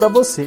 para você.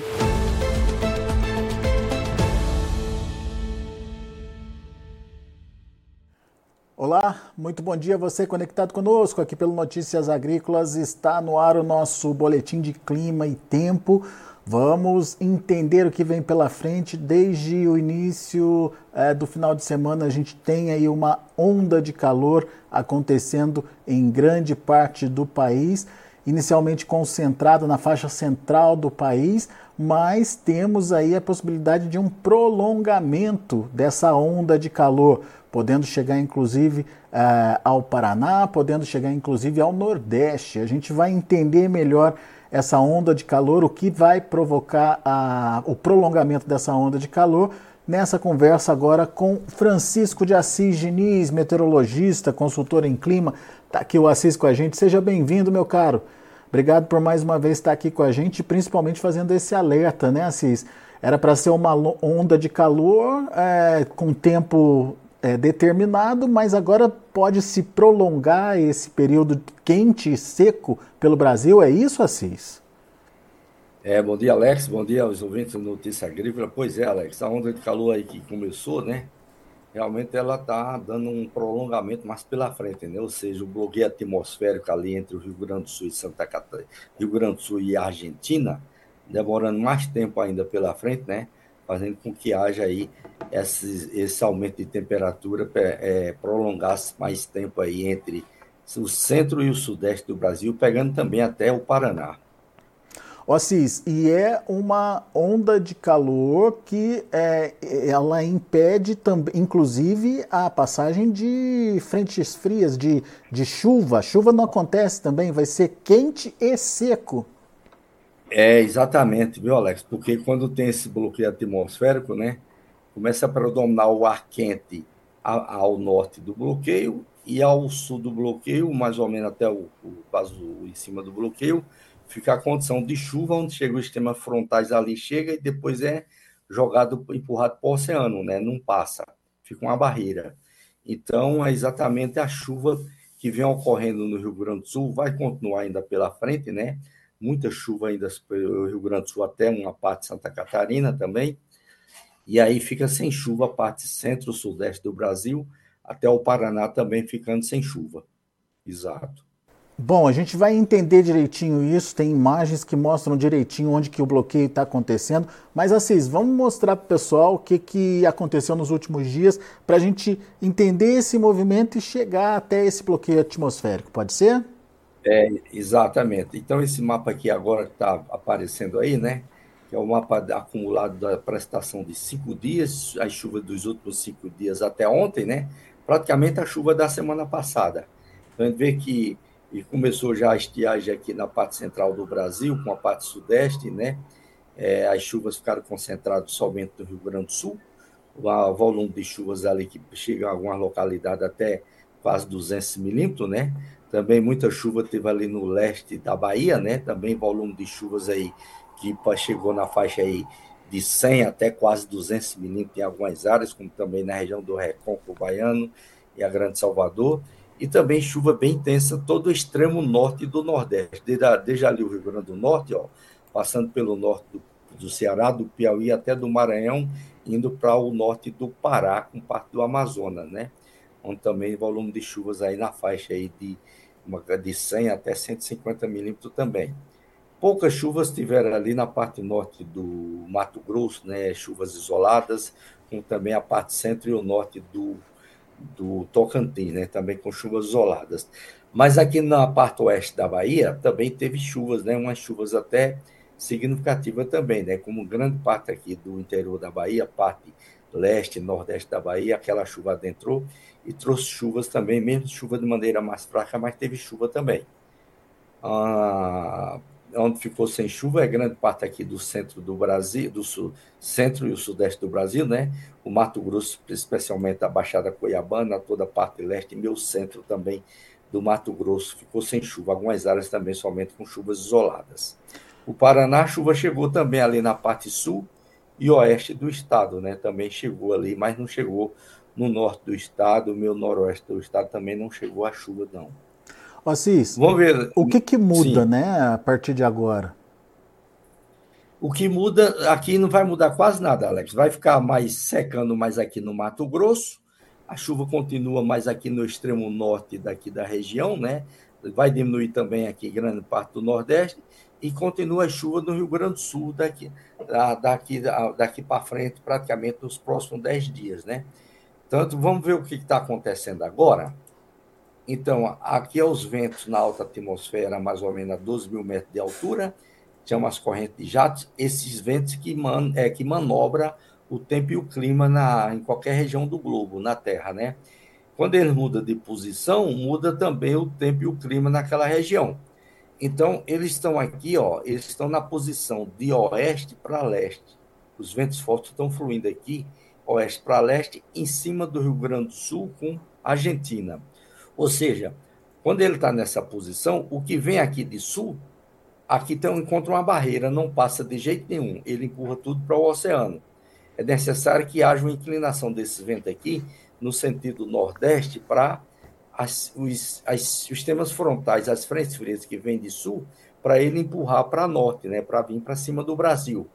Olá, muito bom dia a você conectado conosco aqui pelo Notícias Agrícolas. Está no ar o nosso boletim de clima e tempo. Vamos entender o que vem pela frente. Desde o início do final de semana a gente tem aí uma onda de calor acontecendo em grande parte do país, inicialmente concentrada na faixa central do país, mas temos aí a possibilidade de um prolongamento dessa onda de calor, podendo chegar inclusive ao Paraná, podendo chegar inclusive ao Nordeste. A gente vai entender melhor essa onda de calor, o que vai provocar o prolongamento dessa onda de calor, nessa conversa agora com Francisco de Assis Diniz, meteorologista, consultor em clima. Está aqui o Assis com a gente. Seja bem-vindo, meu caro. Obrigado por mais uma vez estar aqui com a gente, principalmente fazendo esse alerta, né, Assis? Era para ser uma onda de calor com tempo determinado, mas agora pode se prolongar esse período quente e seco pelo Brasil. É isso, Assis? Bom dia, Alex. Bom dia aos ouvintes do Notícia Agrícola. Pois é, Alex, a onda de calor aí que começou, né? Realmente ela está dando um prolongamento mais pela frente, né? Ou seja, o bloqueio atmosférico ali entre o Rio Grande do Sul e Santa Catarina, Rio Grande do Sul e Argentina, demorando mais tempo ainda pela frente, né? Fazendo com que haja aí esse aumento de temperatura, prolongasse mais tempo aí entre o centro e o sudeste do Brasil, pegando também até o Paraná. Ó, Cis, e é uma onda de calor que ela impede também, inclusive, a passagem de frentes frias, de chuva. A chuva não acontece também, vai ser quente e seco. Exatamente, viu, Alex? Porque quando tem esse bloqueio atmosférico, né, começa a predominar o ar quente ao norte do bloqueio e ao sul do bloqueio, mais ou menos até quase em cima do bloqueio, fica a condição de chuva, onde chega os sistemas frontais ali, chega e depois é jogado, empurrado para o oceano, né? Não passa, fica uma barreira. Então, é exatamente a chuva que vem ocorrendo no Rio Grande do Sul, vai continuar ainda pela frente, né? Muita chuva ainda pelo Rio Grande do Sul, até uma parte de Santa Catarina também, e aí fica sem chuva a parte centro-sudeste do Brasil, até o Paraná também ficando sem chuva. Exato. Bom, a gente vai entender direitinho isso, tem imagens que mostram direitinho onde que o bloqueio está acontecendo, mas Assis, vamos mostrar para o pessoal o que aconteceu nos últimos dias para a gente entender esse movimento e chegar até esse bloqueio atmosférico, pode ser? Exatamente. Então, esse mapa aqui agora que está aparecendo aí, né? Que é o mapa acumulado da prestação de 5 dias, as chuvas dos últimos 5 dias até ontem, né? Praticamente a chuva da semana passada. Então, a gente vê que e começou já a estiagem aqui na parte central do Brasil, com a parte sudeste, né? As chuvas ficaram concentradas somente no Rio Grande do Sul, o volume de chuvas ali que chega em algumas localidades até quase 200 milímetros, né? Também muita chuva teve ali no leste da Bahia, né? Também volume de chuvas aí que chegou na faixa aí de 100 até quase 200 milímetros em algumas áreas, como também na região do Recôncavo Baiano e a Grande Salvador. E também chuva bem intensa todo o extremo norte do Nordeste, desde ali o Rio Grande do Norte, ó, passando pelo norte do Ceará, do Piauí até do Maranhão, indo para o norte do Pará, com parte do Amazonas, né? Onde também volume de chuvas aí na faixa aí de 100 até 150 milímetros também. Poucas chuvas tiveram ali na parte norte do Mato Grosso, né? Chuvas isoladas, como também a parte centro e o norte do Tocantins, né? Também com chuvas isoladas. Mas aqui na parte oeste da Bahia também teve chuvas, né? Umas chuvas até significativas também, né? Como grande parte aqui do interior da Bahia, parte leste e nordeste da Bahia, aquela chuva adentrou e trouxe chuvas também, mesmo chuva de maneira mais fraca, mas teve chuva também. Ah, onde ficou sem chuva é grande parte aqui do centro do Brasil, do sul, centro e o sudeste do Brasil, né? O Mato Grosso, especialmente a Baixada Cuiabana, toda a parte leste e meu centro também do Mato Grosso ficou sem chuva. Algumas áreas também somente com chuvas isoladas. O Paraná, a chuva chegou também ali na parte sul e oeste do estado, né? Também chegou ali, mas não chegou no norte do estado, o meu noroeste do estado também não chegou a chuva, não. Assis, Vamos ver, o que muda, sim. né, a partir de agora? O que muda aqui não vai mudar quase nada, Alex. Vai ficar mais secando mais aqui no Mato Grosso. A chuva continua mais aqui no extremo norte daqui da região, né? Vai diminuir também aqui grande parte do Nordeste e continua a chuva no Rio Grande do Sul daqui para frente, praticamente nos próximos 10 dias, né? Tanto, vamos ver o que está acontecendo agora. Então, aqui é os ventos na alta atmosfera, mais ou menos a 12 mil metros de altura, chama as correntes de jatos, esses ventos que manobram o tempo e o clima em qualquer região do globo, na Terra, né? Quando ele muda de posição, muda também o tempo e o clima naquela região. Então, eles estão aqui, ó, eles estão na posição de oeste para leste. Os ventos fortes estão fluindo aqui, oeste para leste, em cima do Rio Grande do Sul com a Argentina. Ou seja, quando ele está nessa posição, o que vem aqui de sul, aqui encontra uma barreira, não passa de jeito nenhum, ele empurra tudo para o oceano. É necessário que haja uma inclinação desse vento aqui, no sentido nordeste, para os sistemas frontais, as frentes frias que vêm de sul, para ele empurrar para norte, né, para vir para cima do Brasil.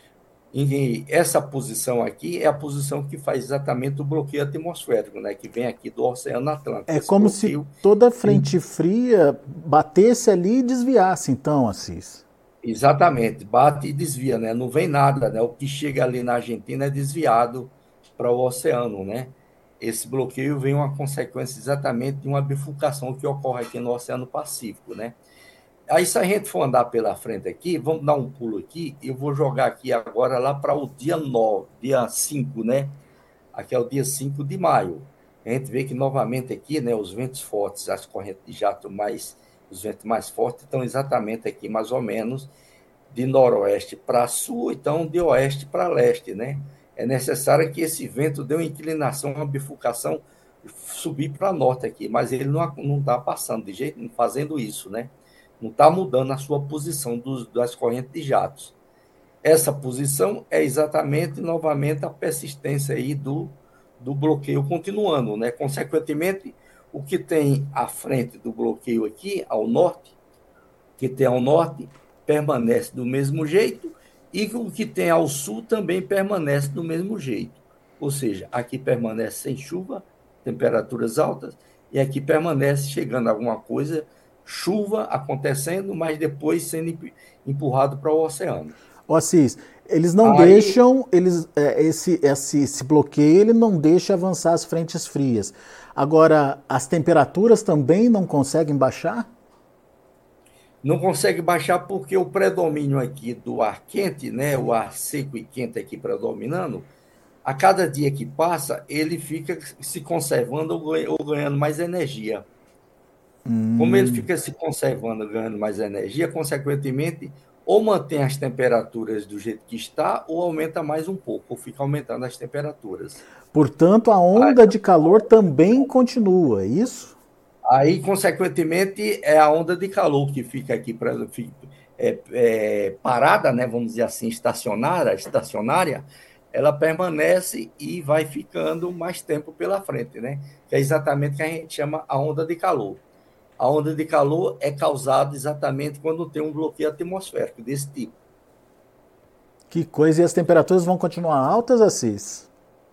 E essa posição aqui é a posição que faz exatamente o bloqueio atmosférico, né, que vem aqui do Oceano Atlântico. É como se toda frente fria batesse ali e desviasse, então, Assis. Exatamente, bate e desvia, né? Não vem nada, né? O que chega ali na Argentina é desviado para o oceano, né? Esse bloqueio vem uma consequência exatamente de uma bifurcação que ocorre aqui no Oceano Pacífico, né? Aí, se a gente for andar pela frente aqui, vamos dar um pulo aqui, eu vou jogar aqui agora lá para o dia 9, dia 5, né? Aqui é o dia 5 de maio. A gente vê que novamente aqui, né, os ventos fortes, as correntes de jato os ventos mais fortes estão exatamente aqui, mais ou menos, de noroeste para sul, então de oeste para leste, né? É necessário que esse vento dê uma inclinação, uma bifurcação, subir para norte aqui, mas ele não está passando de jeito, fazendo isso, né? Não está mudando a sua posição das correntes de jatos. Essa posição é exatamente, novamente, a persistência aí do bloqueio continuando, né? Consequentemente, o que tem à frente do bloqueio aqui, ao norte, que tem ao norte, permanece do mesmo jeito, e o que tem ao sul também permanece do mesmo jeito. Ou seja, aqui permanece sem chuva, temperaturas altas, e aqui permanece chegando alguma coisa, chuva acontecendo, mas depois sendo empurrado para o oceano. Ô Assis, eles não Aí, deixam, esse bloqueio ele não deixa avançar as frentes frias. Agora, as temperaturas também não conseguem baixar? não consegue baixar porque o predomínio aqui do ar quente, né, o ar seco e quente aqui predominando, a cada dia que passa, ele fica se conservando ou ganhando mais energia. Como ele fica se conservando, ganhando mais energia, consequentemente, ou mantém as temperaturas do jeito que está, ou aumenta mais um pouco, ou fica aumentando as temperaturas. Portanto, a onda de calor também continua, é isso? Aí, consequentemente, é a onda de calor que fica aqui parada, né, vamos dizer assim, estacionária, ela permanece e vai ficando mais tempo pela frente, né? Que é exatamente o que a gente chama a onda de calor. A onda de calor é causada exatamente quando tem um bloqueio atmosférico desse tipo. Que coisa, e as temperaturas vão continuar altas, Assis?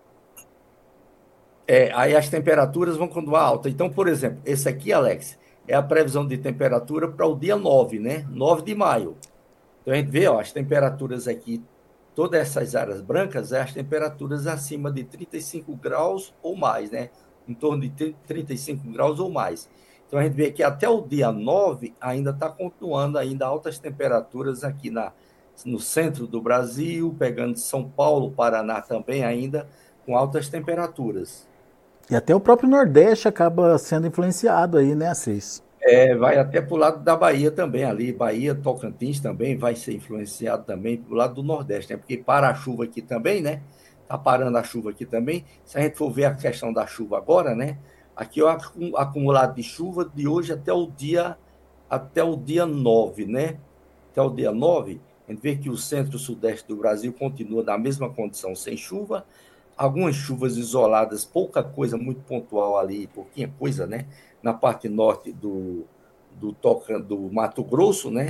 Aí as temperaturas vão continuar altas. Então, por exemplo, esse aqui, Alex, é a previsão de temperatura para o dia 9, né? 9 de maio. Então, a gente vê, ó, as temperaturas aqui, todas essas áreas brancas, as temperaturas acima de 35 graus ou mais, né? Em torno de 35 graus ou mais. Então, a gente vê que até o dia 9 ainda está continuando ainda altas temperaturas aqui no centro do Brasil, pegando São Paulo, Paraná também ainda, com altas temperaturas. E até o próprio Nordeste acaba sendo influenciado aí, né, Assis? Vai até para o lado da Bahia também, ali, Bahia, Tocantins também vai ser influenciado também para o lado do Nordeste, né? Porque para a chuva aqui também, né? Está parando a chuva aqui também. Se a gente for ver a questão da chuva agora, né? Aqui é o acumulado de chuva de hoje até o dia 9, né? Até o dia 9, a gente vê que o centro-sudeste do Brasil continua na mesma condição, sem chuva, algumas chuvas isoladas, pouca coisa, muito pontual ali, pouquinha coisa, né? Na parte norte do Mato Grosso, né?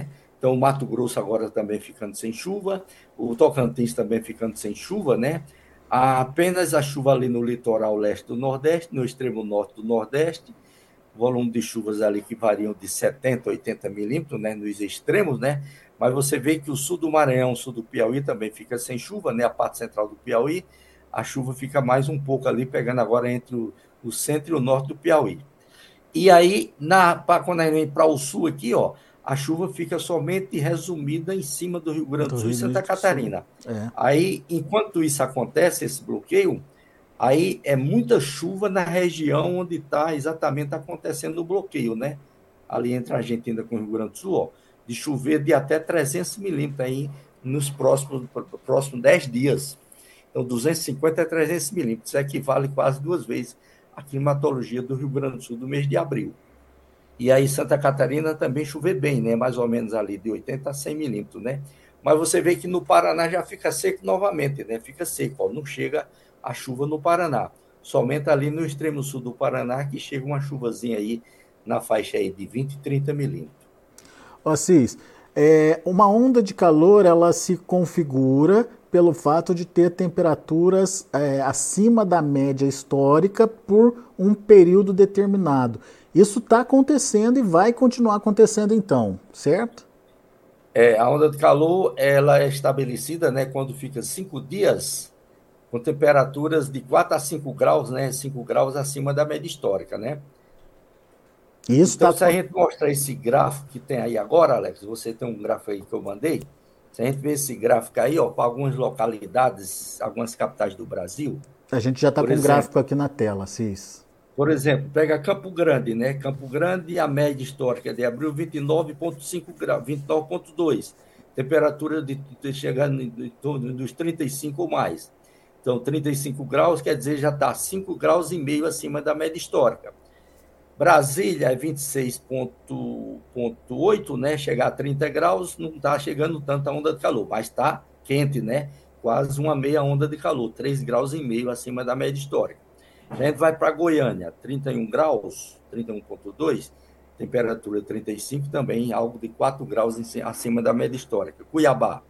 Então, o Mato Grosso agora também ficando sem chuva, o Tocantins também ficando sem chuva, né? Há apenas a chuva ali no litoral leste do Nordeste, no extremo norte do Nordeste, volume de chuvas ali que variam de 70 a 80 milímetros, né, nos extremos, né? Mas você vê que o sul do Maranhão, o sul do Piauí também fica sem chuva, né? A parte central do Piauí, a chuva fica mais um pouco ali, pegando agora entre o centro e o norte do Piauí. E aí, quando a gente vem para o sul aqui, ó, a chuva fica somente resumida em cima do Rio Grande do Sul e Santa Catarina. Aí, enquanto isso acontece, esse bloqueio, aí é muita chuva na região onde está exatamente acontecendo o bloqueio, né? Ali entre a Argentina com o Rio Grande do Sul, ó, de chover de até 300 milímetros aí nos próximos 10 dias. Então, 250 a 300 milímetros, isso equivale quase 2 vezes a climatologia do Rio Grande do Sul do mês de abril. E aí Santa Catarina também chover bem, né? Mais ou menos ali de 80 a 100 milímetros, né? Mas você vê que no Paraná já fica seco novamente, né? Fica seco, ó, não chega a chuva no Paraná. Somente ali no extremo sul do Paraná que chega uma chuvazinha aí na faixa aí de 20 e 30 milímetros. Assis, uma onda de calor ela se configura pelo fato de ter temperaturas acima da média histórica por um período determinado. Isso está acontecendo e vai continuar acontecendo então, certo? A onda de calor ela é estabelecida, né, quando fica 5 dias com temperaturas de 4 a 5 graus, né, 5 graus acima da média histórica, né? Isso Então, tá... se a gente mostrar esse gráfico que tem aí agora, Alex, você tem um gráfico aí que eu mandei, se a gente ver esse gráfico aí, ó, para algumas localidades, algumas capitais do Brasil, A gente já está com o gráfico aqui na tela, Assis. Por exemplo, pega Campo Grande, né? Campo Grande, a média histórica de abril, 29,5 graus, 29,2. Temperatura de chegando em torno dos 35 ou mais. Então, 35 graus quer dizer já está 5 graus e meio acima da média histórica. Brasília é 26,8, né? Chegar a 30 graus, não está chegando tanta onda de calor, mas está quente, né? Quase uma meia onda de calor, 3 graus e meio acima da média histórica. A gente vai para Goiânia, 31 graus, 31,2, temperatura 35, também algo de 4 graus acima da média histórica. Cuiabá,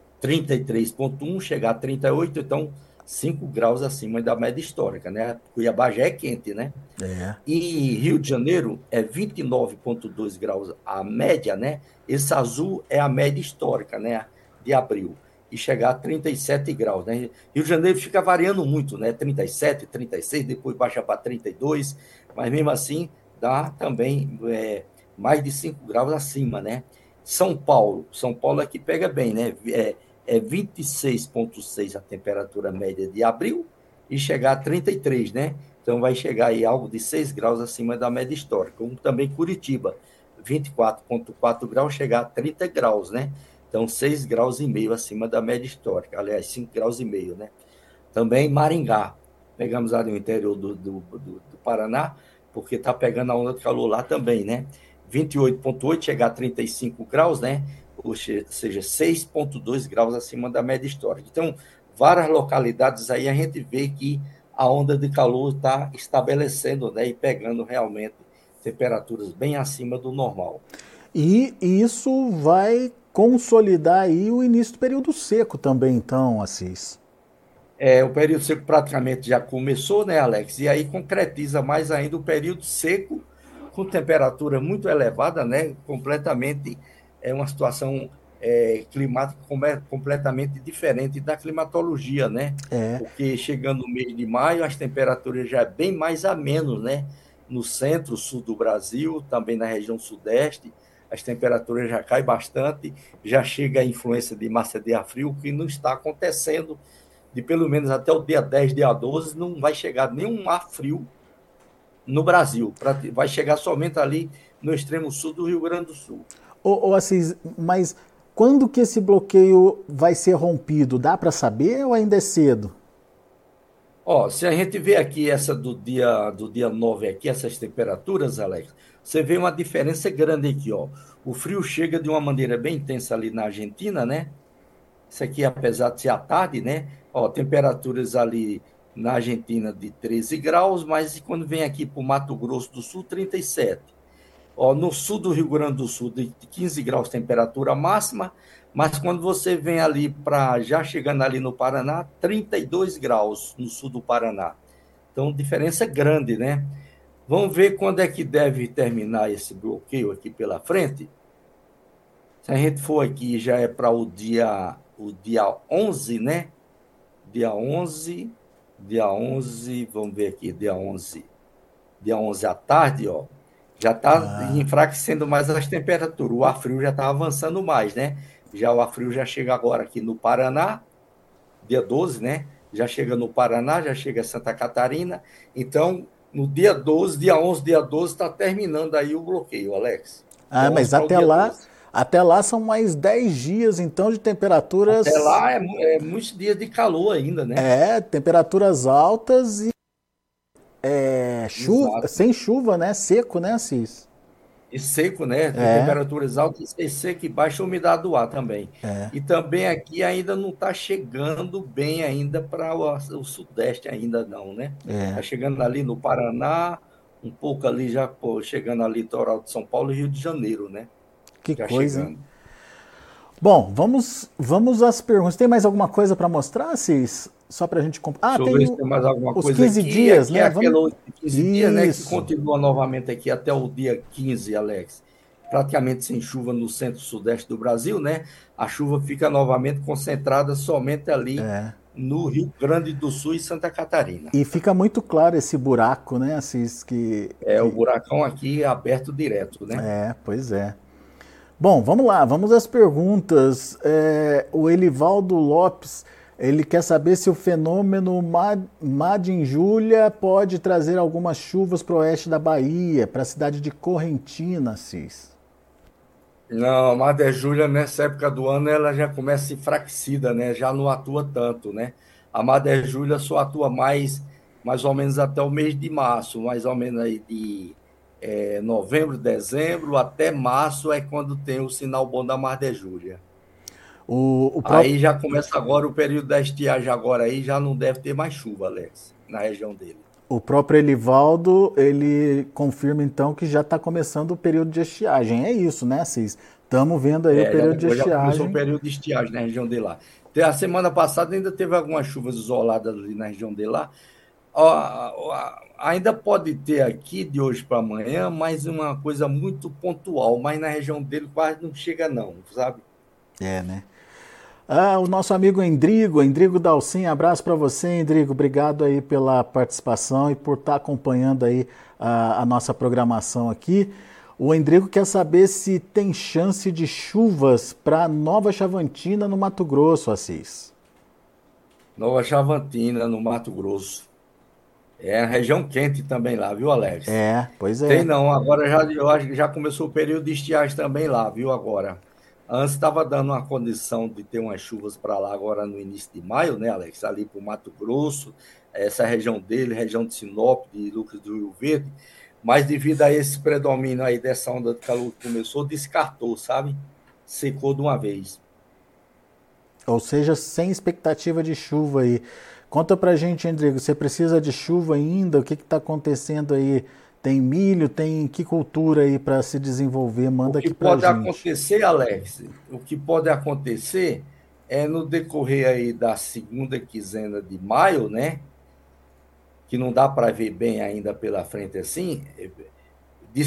33,1, chegar a 38, então 5 graus acima da média histórica, né? Cuiabá já é quente, né? E Rio de Janeiro é 29,2 graus a média, né? Esse azul é a média histórica, né? De abril. E chegar a 37 graus, né? Rio de Janeiro fica variando muito, né? 37, 36, depois baixa para 32, mas mesmo assim dá também mais de 5 graus acima, né? São Paulo é que pega bem, né? É 26,6 a temperatura média de abril e chegar a 33, né? Então vai chegar aí algo de 6 graus acima da média histórica. Como também Curitiba, 24,4 graus, chegar a 30 graus, né? Então, 6 graus e meio acima da média histórica. Aliás, 5 graus e meio, né? Também Maringá. Pegamos ali no interior do Paraná, porque está pegando a onda de calor lá também, né? 28,8, chegar a 35 graus, né? Ou seja, 6,2 graus acima da média histórica. Então, várias localidades aí a gente vê que a onda de calor está estabelecendo, né? E pegando realmente temperaturas bem acima do normal. E isso vai consolidar aí o início do período seco também, então, Assis. O período seco praticamente já começou, né, Alex? E aí concretiza mais ainda o período seco com temperatura muito elevada, né? Completamente uma situação climática completamente diferente da climatologia, né? Porque chegando no mês de maio, as temperaturas já é bem mais a menos, né? No centro, sul do Brasil, também na região sudeste, as temperaturas já caem bastante, já chega a influência de massa de ar frio, que não está acontecendo, de pelo menos até o dia 10, dia 12, não vai chegar nenhum ar frio no Brasil, vai chegar somente ali no extremo sul do Rio Grande do Sul. Assis, mas quando que esse bloqueio vai ser rompido? Dá para saber ou ainda é cedo? Se a gente vê aqui essa do dia 9 aqui, essas temperaturas, Alex, você vê uma diferença grande aqui, ó. O frio chega de uma maneira bem intensa ali na Argentina, né? Isso aqui, apesar de ser à tarde, né? Temperaturas ali na Argentina de 13 graus, mas quando vem aqui para o Mato Grosso do Sul, 37. Ó, no sul do Rio Grande do Sul, de 15 graus temperatura máxima, mas quando você vem ali para, já chegando ali no Paraná, 32 graus no sul do Paraná. Então, diferença grande, né? Vamos ver quando é que deve terminar esse bloqueio aqui pela frente. Se a gente for aqui, já é para o dia 11, né? Dia 11, vamos ver aqui, dia 11 à tarde, ó, já está Ah, enfraquecendo mais as temperaturas, o ar frio já está avançando mais, né? Já o ar frio já chega agora aqui no Paraná, dia 12, né? Já chega no Paraná, já chega em Santa Catarina, então no dia 12, dia 11, dia 12 está terminando aí o bloqueio, Alex. Dia 11 mas para o dia 12. até lá são mais 10 dias, então, de Até temperaturas, lá é muitos dias de calor ainda, né? temperaturas altas e Exato. sem chuva, né? Seco, né, Assis? E seco, né? De É, temperaturas altas e seco e baixa umidade do ar também. é, E também aqui ainda não está chegando bem ainda para o sudeste ainda não, né? é. Está chegando ali no Paraná, um pouco ali já pô, chegando ali litoral de São Paulo e Rio de Janeiro, né? Que Já coisa, hein? chegando. Bom, vamos às perguntas. Tem mais alguma coisa para mostrar, Assis? Só para a gente... Deixa eu tem ver se tem mais alguma os coisa 15 aqui. dias, Aqui é né? Vamos... aquela outra de 15 dias, né? Que Isso. continua novamente aqui até o dia 15, Alex. Praticamente sem chuva no centro-sudeste do Brasil, né? A chuva fica novamente concentrada somente ali no Rio Grande do Sul e Santa Catarina. E fica muito claro esse buraco, né, Assis, É, o buracão aqui é aberto direto, né? Pois é. Bom, vamos lá, vamos às perguntas. O Elivaldo Lopes, ele quer saber se o fenômeno Madem Júlia pode trazer algumas chuvas para o oeste da Bahia, para a cidade de Correntina, Assis. Não, a Madre Júlia, nessa época do ano, ela já começa enfraquecida, né? Já não atua tanto, né? A Madre Júlia só atua mais ou menos até o mês de março, mais ou menos aí de novembro, dezembro, até março é quando tem o sinal bom da Madre Júlia. O Aí próprio, já começa agora o período da estiagem agora aí, já não deve ter mais chuva, Alex, na região dele. o próprio Elivaldo, ele confirma então que já está começando o período de estiagem. É isso, né, Assis? Estamos vendo aí o período de Já começou o estiagem. período de estiagem na região de lá. A semana passada ainda teve algumas chuvas isoladas ali na região de lá. Ainda pode ter aqui de hoje para amanhã, mas uma coisa muito pontual, mas na região dele quase não chega não, sabe? Né? O nosso amigo Endrigo Dalcin, abraço para você, Endrigo. Obrigado aí pela participação e por estar acompanhando aí a nossa programação aqui. O Endrigo quer saber se tem chance de chuvas para Nova Chavantina, no Mato Grosso, Assis. Nova Chavantina, no Mato Grosso. É a região quente também lá, viu, Alex? Pois Tem é. não, agora eu acho que já começou o período de estiagem também lá, viu, agora. Antes estava dando uma condição de ter umas chuvas para lá agora no início de maio, né, Alex? Ali para o Mato Grosso, essa região dele, região de Sinop, de Lucas do Rio Verde, mas devido a esse predomínio aí dessa onda de calor que começou, descartou, sabe? Secou de uma vez. Ou seja, sem expectativa de chuva aí. Conta pra gente, Endrigo, você precisa de chuva ainda? O que está acontecendo aí? Tem milho? Tem que cultura aí para se desenvolver? O Manda que aqui pra pode gente. acontecer, Alex, o que pode acontecer é no decorrer aí da segunda quinzena de maio, né? Que não dá para ver bem ainda pela frente assim, de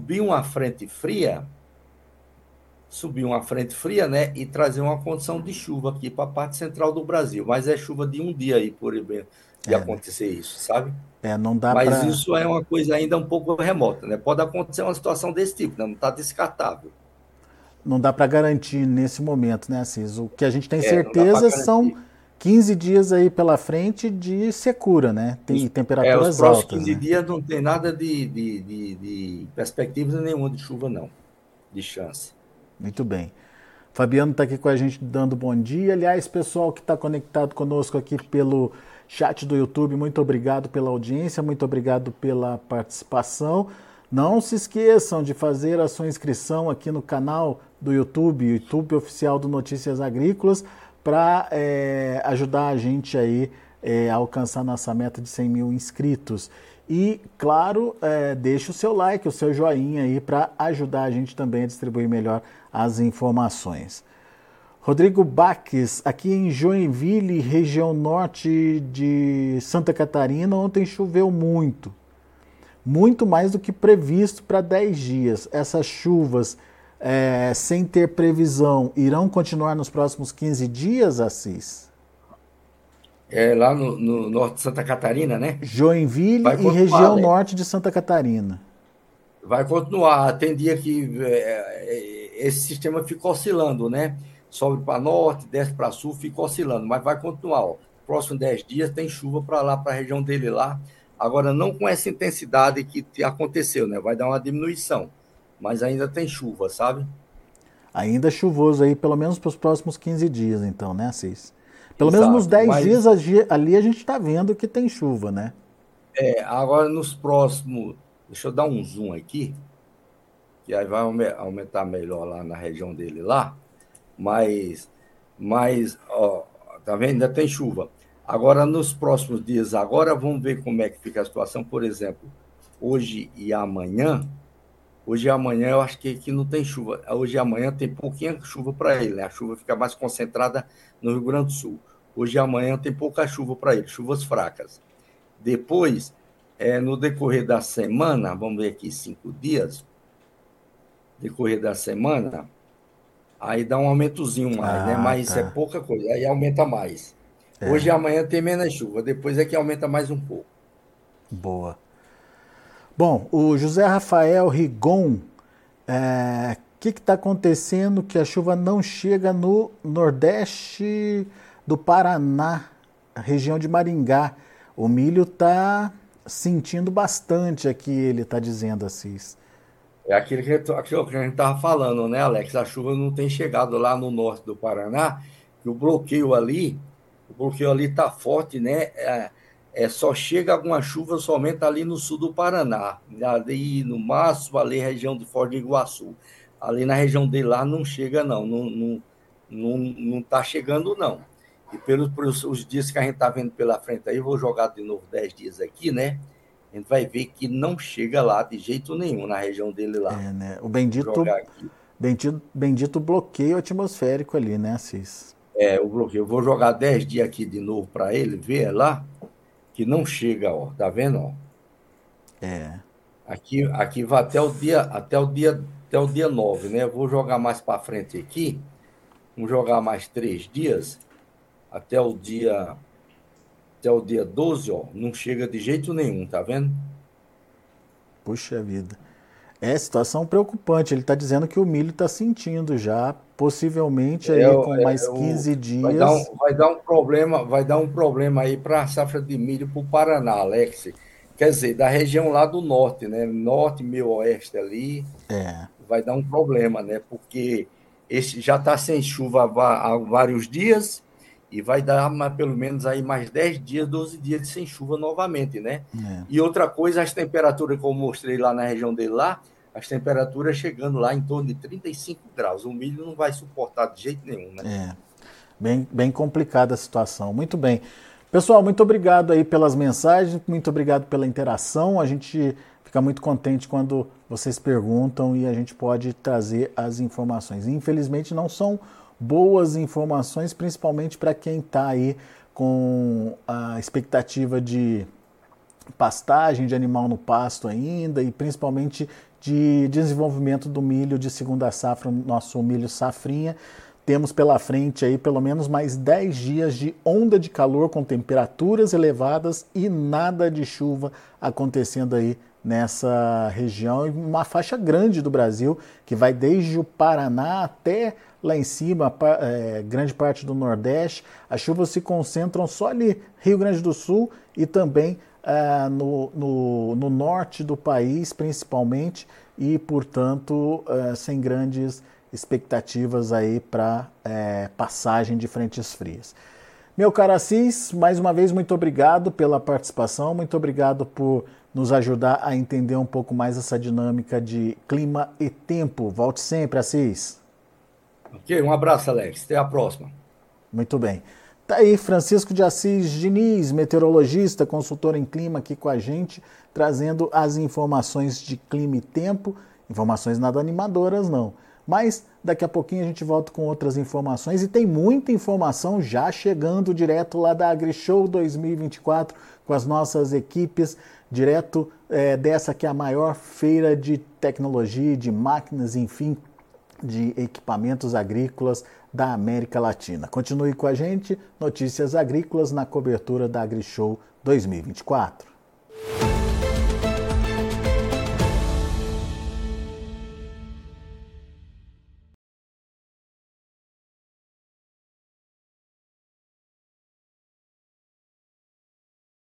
subir uma frente fria, né, e trazer uma condição de chuva aqui para a parte central do Brasil. Mas é chuva de um dia aí, por exemplo, de É, né? acontecer isso, sabe? Não dá Mas para isso é uma coisa ainda um pouco remota, né? Pode acontecer uma situação desse tipo, né? Não está descartável. não dá para garantir nesse momento, né, Assis? O que a gente tem Não dá para certeza são garantir. 15 dias aí pela frente de secura, né? Tem Os temperaturas próximos altas, 15 né? dias não tem nada de perspectivas nenhuma de chuva, não, de chance. Muito bem. Fabiano está aqui com a gente dando bom dia. Aliás, pessoal que está conectado conosco aqui pelo chat do YouTube, muito obrigado pela audiência, muito obrigado pela participação. Não se esqueçam de fazer a sua inscrição aqui no canal do YouTube, YouTube oficial do Notícias Agrícolas, para ajudar a gente aí a alcançar nossa meta de 100 mil inscritos. E, claro, deixe o seu like, o seu joinha aí para ajudar a gente também a distribuir melhor as informações. Rodrigo Baques, aqui em Joinville, região norte de Santa Catarina, ontem choveu muito. Muito mais do que previsto para 10 dias. Essas chuvas, sem ter previsão, irão continuar nos próximos 15 dias, Assis? Lá no norte de Santa Catarina, né? Joinville Vai e continuar, região né? norte de Santa Catarina. Vai continuar. Tem dia que esse sistema fica oscilando, né? Sobe para norte, desce para sul, fica oscilando, mas vai continuar. Ó. Próximos 10 dias tem chuva para lá, para a região dele lá. Agora, não com essa intensidade que aconteceu, né? Vai dar uma diminuição, mas ainda tem chuva, sabe? Ainda chuvoso aí, pelo menos para os próximos 15 dias, então, né, Assis? Pelo menos nos Exato. 10 dias Mas ali a gente está vendo que tem chuva, né? agora nos próximos. Deixa eu dar um zoom aqui, que aí vai aumentar melhor lá na região dele lá. Mas, ó, tá vendo? Ainda tem chuva. Agora, nos próximos dias, agora vamos ver como é que fica a situação. Por exemplo, hoje e amanhã. Hoje e amanhã eu acho que não tem chuva. Hoje e amanhã tem pouquinha chuva para ele, né? A chuva fica mais concentrada no Rio Grande do Sul. Hoje e amanhã tem pouca chuva para ele, chuvas fracas. Depois, no decorrer da semana, vamos ver aqui, 5 dias, decorrer da semana, aí dá um aumentozinho mais, né? Ah, Mas é tá. pouca coisa, aí aumenta mais. Hoje e É, amanhã tem menos chuva, depois é que aumenta mais um pouco. boa. Bom, o José Rafael Rigon, o que está acontecendo que a chuva não chega no nordeste do Paraná, região de Maringá? O milho está sentindo bastante aqui, ele está dizendo, Assis. É aquilo que a gente estava falando, né, Alex? A chuva não tem chegado lá no norte do Paraná, que o bloqueio ali está forte, né? Só chega alguma chuva somente ali no sul do Paraná, ali no máximo, ali região de Foz do Iguaçu. Ali na região dele lá não chega, não. Não está chegando, não. E pelos os dias que a gente está vendo pela frente aí, eu vou jogar de novo 10 dias aqui, né? A gente vai ver que não chega lá de jeito nenhum na região dele lá. Né? O Vou bendito, jogar aqui. bendito bloqueio atmosférico ali, né, Assis? O bloqueio. Eu vou jogar 10 dias aqui de novo para ele ver lá que não chega, ó. Tá vendo, ó? É. Aqui vai até o dia 9, né? Eu vou jogar mais para frente aqui. Vamos jogar mais 3 dias até o dia até o dia 12, ó. Não chega de jeito nenhum, tá vendo? Puxa vida. É situação preocupante. Ele está dizendo que o milho está sentindo já, possivelmente É, aí com é, mais 15 vai dar dias. um, vai dar um problema, vai dar um problema aí para a safra de milho para o Paraná, Alex. Quer dizer, da região lá do norte, né? Norte, meio oeste ali, É, vai dar um problema, né? Porque esse já está sem chuva há vários dias e vai dar pelo menos aí mais 10 dias, 12 dias sem chuva novamente, né? é, E outra coisa, as temperaturas que eu mostrei lá na região dele lá, as temperaturas chegando lá em torno de 35 graus. O milho não vai suportar de jeito nenhum, né? é. Bem complicada a situação. Muito bem. Pessoal, muito obrigado aí pelas mensagens, muito obrigado pela interação. A gente fica muito contente quando vocês perguntam e a gente pode trazer as informações. Infelizmente não são boas informações, principalmente para quem está aí com a expectativa de pastagem de animal no pasto ainda e principalmente de desenvolvimento do milho de segunda safra, nosso milho safrinha. Temos pela frente aí pelo menos mais 10 dias de onda de calor com temperaturas elevadas e nada de chuva acontecendo aí nessa região, uma faixa grande do Brasil, que vai desde o Paraná até lá em cima, grande parte do Nordeste. As chuvas se concentram só ali, Rio Grande do Sul e também no norte do país, principalmente, e, portanto, sem grandes expectativas aí para passagem de frentes frias. Meu caro Assis, mais uma vez, muito obrigado pela participação, muito obrigado por nos ajudar a entender um pouco mais essa dinâmica de clima e tempo. Volte sempre, Assis. Ok? Um abraço, Alex. Até a próxima. Muito bem. Tá aí Francisco de Assis Diniz, meteorologista, consultor em clima aqui com a gente, trazendo as informações de clima e tempo, informações nada animadoras não. Mas daqui a pouquinho a gente volta com outras informações e tem muita informação já chegando direto lá da AgriShow 2024 com as nossas equipes, direto dessa que é a maior feira de tecnologia, de máquinas, enfim, de equipamentos agrícolas da América Latina. Continue com a gente, Notícias Agrícolas na cobertura da AgriShow 2024.